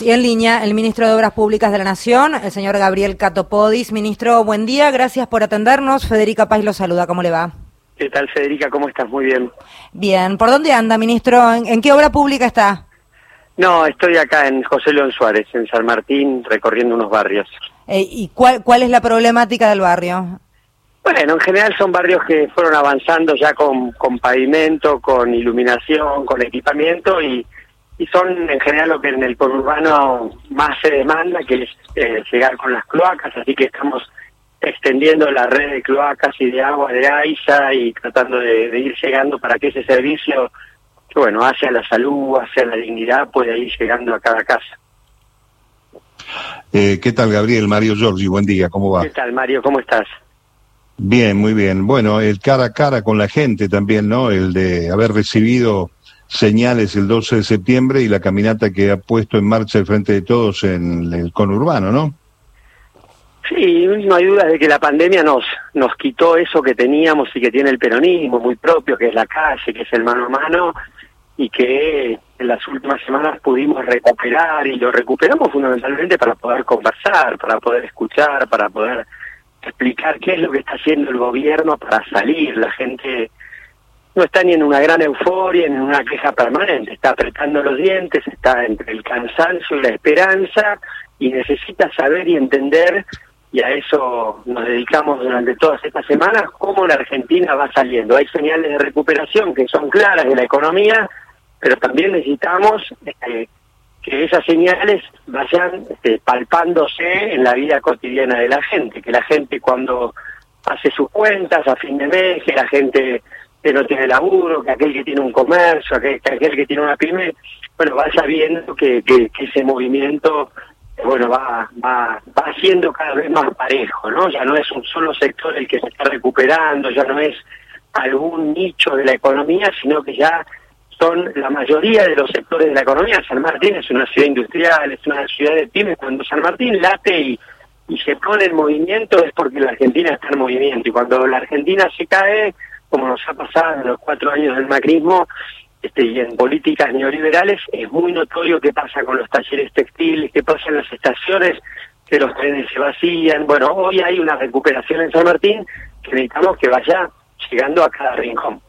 Y en línea, el ministro de Obras Públicas de la Nación, el señor Gabriel Catopodis. Ministro, buen día, gracias por atendernos. Federica Pais lo saluda, ¿cómo le va? ¿Qué tal, Federica? ¿Cómo estás? Muy bien. Bien, ¿por dónde anda, ministro? ¿En qué obra pública está? No, estoy acá en José León Suárez, en San Martín, recorriendo unos barrios. ¿Y cuál es la problemática del barrio? Bueno, en general son barrios que fueron avanzando ya con pavimento, con iluminación, con equipamiento y son en general lo que en el conurbano más se demanda, que es llegar con las cloacas, así que estamos extendiendo la red de cloacas y de agua de AISA y tratando de ir llegando para que ese servicio, que bueno, hacia la salud, hacia la dignidad, pueda ir llegando a cada casa. ¿Qué tal, Gabriel? Mario Giorgi, buen día, ¿cómo va? ¿Qué tal, Mario? ¿Cómo estás? Bien, muy bien. Bueno, el cara a cara con la gente también, ¿no? El de haber recibido señales el 12 de septiembre y la caminata que ha puesto en marcha el Frente de Todos en el conurbano, ¿no? Sí, no hay duda de que la pandemia nos quitó eso que teníamos y que tiene el peronismo muy propio, que es la calle, que es el mano a mano, y que en las últimas semanas pudimos recuperar, y lo recuperamos fundamentalmente para poder conversar, para poder escuchar, para poder explicar qué es lo que está haciendo el gobierno para salir. La gente no está ni en una gran euforia, ni en una queja permanente, está apretando los dientes, está entre el cansancio y la esperanza, y necesita saber y entender, y a eso nos dedicamos durante todas estas semanas, cómo la Argentina va saliendo. Hay señales de recuperación que son claras de la economía, pero también necesitamos que esas señales vayan palpándose en la vida cotidiana de la gente, que la gente cuando hace sus cuentas a fin de mes, que la gente que no tiene laburo, que aquel que tiene un comercio, que aquel que tiene una pyme, bueno, vaya viendo que ese movimiento, bueno, va siendo cada vez más parejo, ¿no? Ya no es un solo sector el que se está recuperando, ya no es algún nicho de la economía, sino que ya son la mayoría de los sectores de la economía. San Martín es una ciudad industrial, es una ciudad de pymes. Cuando San Martín late y se pone en movimiento es porque la Argentina está en movimiento, y cuando la Argentina se cae, como nos ha pasado en los 4 años del macrismo, y en políticas neoliberales, es muy notorio qué pasa con los talleres textiles, qué pasa en las estaciones, que los trenes se vacían. Bueno, hoy hay una recuperación en San Martín que necesitamos que vaya llegando a cada rincón.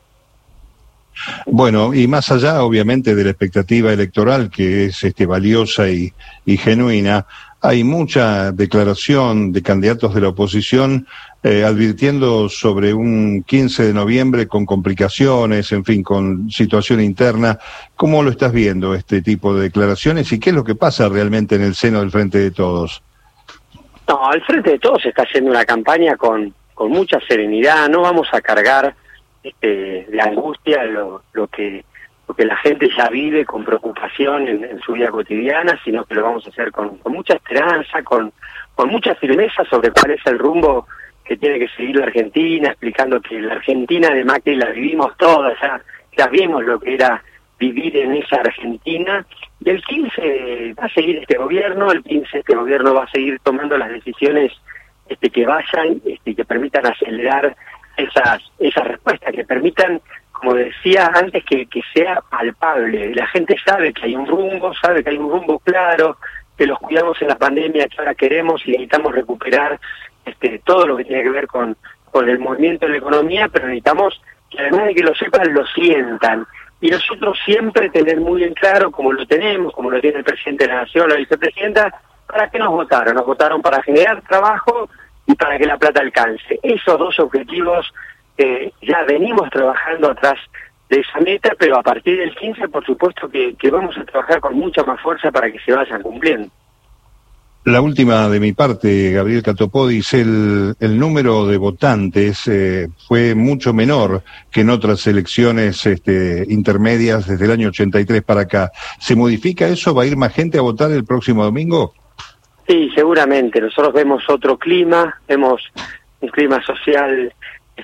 Bueno, y más allá, obviamente, de la expectativa electoral, que es valiosa y genuina, hay mucha declaración de candidatos de la oposición advirtiendo sobre un 15 de noviembre con complicaciones, en fin, con situación interna. ¿Cómo lo estás viendo, este tipo de declaraciones, y qué es lo que pasa realmente en el seno del Frente de Todos? No, el Frente de Todos está haciendo una campaña con mucha serenidad. No vamos a cargar de angustia lo que la gente ya vive con preocupación en su vida cotidiana, sino que lo vamos a hacer con mucha esperanza, con mucha firmeza sobre cuál es el rumbo que tiene que seguir la Argentina, explicando que la Argentina de Macri la vivimos todas, ya vimos lo que era vivir en esa Argentina, y el 15 va a seguir este gobierno, el 15 este gobierno va a seguir tomando las decisiones que vayan, que permitan acelerar esas respuestas, que permitan, como decía antes, que sea palpable. La gente sabe que hay un rumbo claro, que los cuidamos en la pandemia, que ahora queremos y necesitamos recuperar todo lo que tiene que ver con el movimiento de la economía, pero necesitamos que además de que lo sepan, lo sientan. Y nosotros siempre tener muy bien claro, como lo tenemos, como lo tiene el presidente de la Nación, la vicepresidenta, ¿para qué nos votaron? Nos votaron para generar trabajo y para que la plata alcance. Esos dos objetivos ya venimos trabajando atrás de esa meta, pero a partir del 15, por supuesto que vamos a trabajar con mucha más fuerza para que se vayan cumpliendo. La última de mi parte, Gabriel Catopodis, el número de votantes fue mucho menor que en otras elecciones intermedias desde el año 83 para acá. ¿Se modifica eso? ¿Va a ir más gente a votar el próximo domingo? Sí, seguramente. Nosotros vemos otro clima, vemos un clima social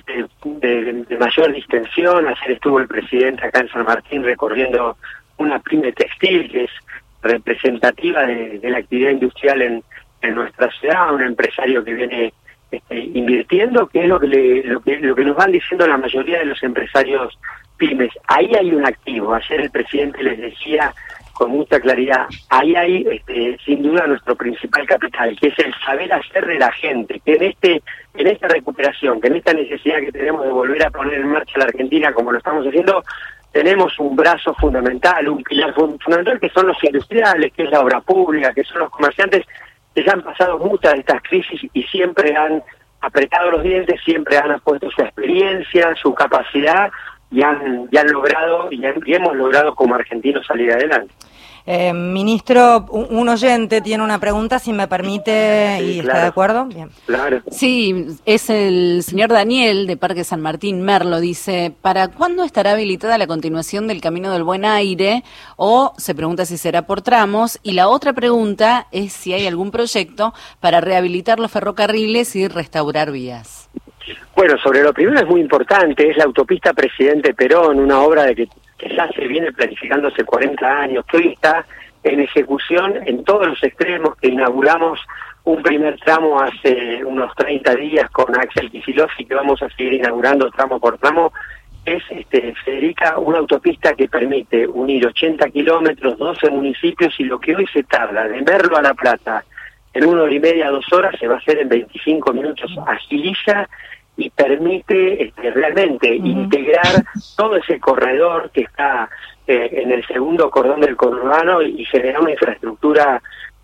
de mayor distensión. Ayer estuvo el presidente acá en San Martín recorriendo una pyme textil que es representativa de la actividad industrial en nuestra ciudad, un empresario que viene invirtiendo, que es lo que nos van diciendo la mayoría de los empresarios pymes. Ahí hay un activo. Ayer el presidente les decía con mucha claridad. Ahí hay, sin duda, nuestro principal capital, que es el saber hacer de la gente, que en esta recuperación, que en esta necesidad que tenemos de volver a poner en marcha la Argentina como lo estamos haciendo, tenemos un brazo fundamental, un pilar fundamental, que son los industriales, que es la obra pública, que son los comerciantes, que ya han pasado muchas de estas crisis y siempre han apretado los dientes, siempre han puesto su experiencia, su capacidad, y han logrado, y hemos logrado como argentinos salir adelante. Ministro, un oyente tiene una pregunta, si me permite, sí, y claro. ¿Está de acuerdo? Bien. Claro. Sí, es el señor Daniel de Parque San Martín, Merlo, dice, ¿para cuándo estará habilitada la continuación del Camino del Buen Aire? O se pregunta si será por tramos. Y la otra pregunta es si hay algún proyecto para rehabilitar los ferrocarriles y restaurar vías. Bueno, sobre lo primero es muy importante, es la autopista Presidente Perón, una obra de que ya se viene planificando hace 40 años, que hoy está en ejecución en todos los extremos, que inauguramos un primer tramo hace unos 30 días con Axel Kicillof y que vamos a seguir inaugurando tramo por tramo. Es, Federica, una autopista que permite unir 80 kilómetros, 12 municipios, y lo que hoy se tarda de Merlo a La Plata en 1 hora y media, 2 horas, se va a hacer en 25 minutos, agiliza y permite realmente integrar todo ese corredor que está en el segundo cordón del conurbano y generar una infraestructura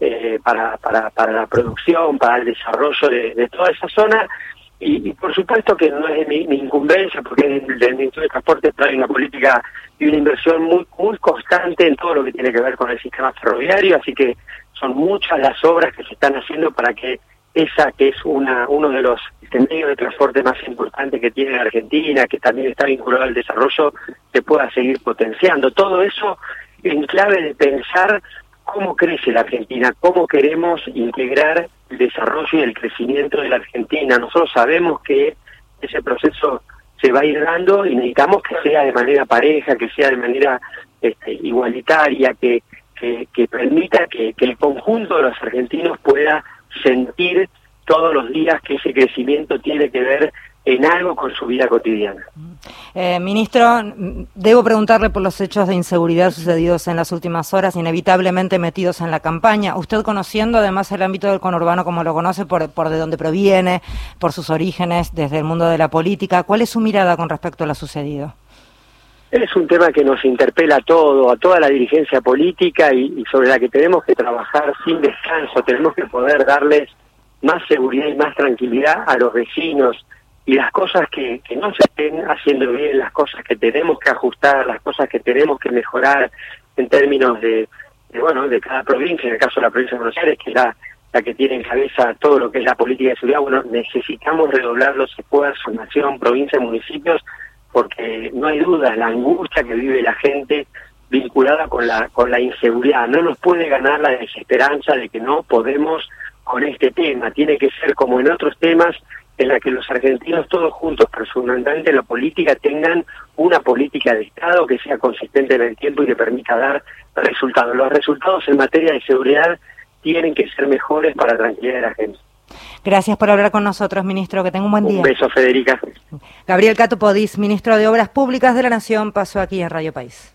para la producción, para el desarrollo de toda esa zona. Y por supuesto que no es mi incumbencia, porque es del Ministerio de Transporte, pero hay una política y una inversión muy constante en todo lo que tiene que ver con el sistema ferroviario, así que son muchas las obras que se están haciendo para que esa, que es uno de los medios de transporte más importantes que tiene la Argentina, que también está vinculado al desarrollo, se pueda seguir potenciando. Todo eso en clave de pensar cómo crece la Argentina, cómo queremos integrar el desarrollo y el crecimiento de la Argentina. Nosotros sabemos que ese proceso se va a ir dando y necesitamos que sea de manera pareja, que sea de manera igualitaria, que permita que el conjunto de los argentinos pueda sentir todos los días que ese crecimiento tiene que ver en algo con su vida cotidiana. Ministro, debo preguntarle por los hechos de inseguridad sucedidos en las últimas horas, inevitablemente metidos en la campaña. Usted, conociendo además el ámbito del conurbano como lo conoce, por de dónde proviene, por sus orígenes desde el mundo de la política, ¿cuál es su mirada con respecto a lo sucedido? Es un tema que nos interpela a toda la dirigencia política y sobre la que tenemos que trabajar sin descanso. Tenemos que poder darles más seguridad y más tranquilidad a los vecinos, y las cosas que no se estén haciendo bien, las cosas que tenemos que ajustar, las cosas que tenemos que mejorar en términos de cada provincia. En el caso de la provincia de Buenos Aires, que es la que tiene en cabeza todo lo que es la política de seguridad, necesitamos redoblar los esfuerzos, nación, provincia, municipios, porque no hay duda, la angustia que vive la gente vinculada con la inseguridad. No nos puede ganar la desesperanza de que no podemos con este tema. Tiene que ser como en otros temas, en la que los argentinos todos juntos, pero fundamentalmente la política, tengan una política de Estado que sea consistente en el tiempo y que permita dar resultados. Los resultados en materia de seguridad tienen que ser mejores para la tranquilidad de la gente. Gracias por hablar con nosotros, ministro. Que tenga un buen día. Un beso, Federica. Gabriel Catopodis, ministro de Obras Públicas de la Nación, pasó aquí en Radio País.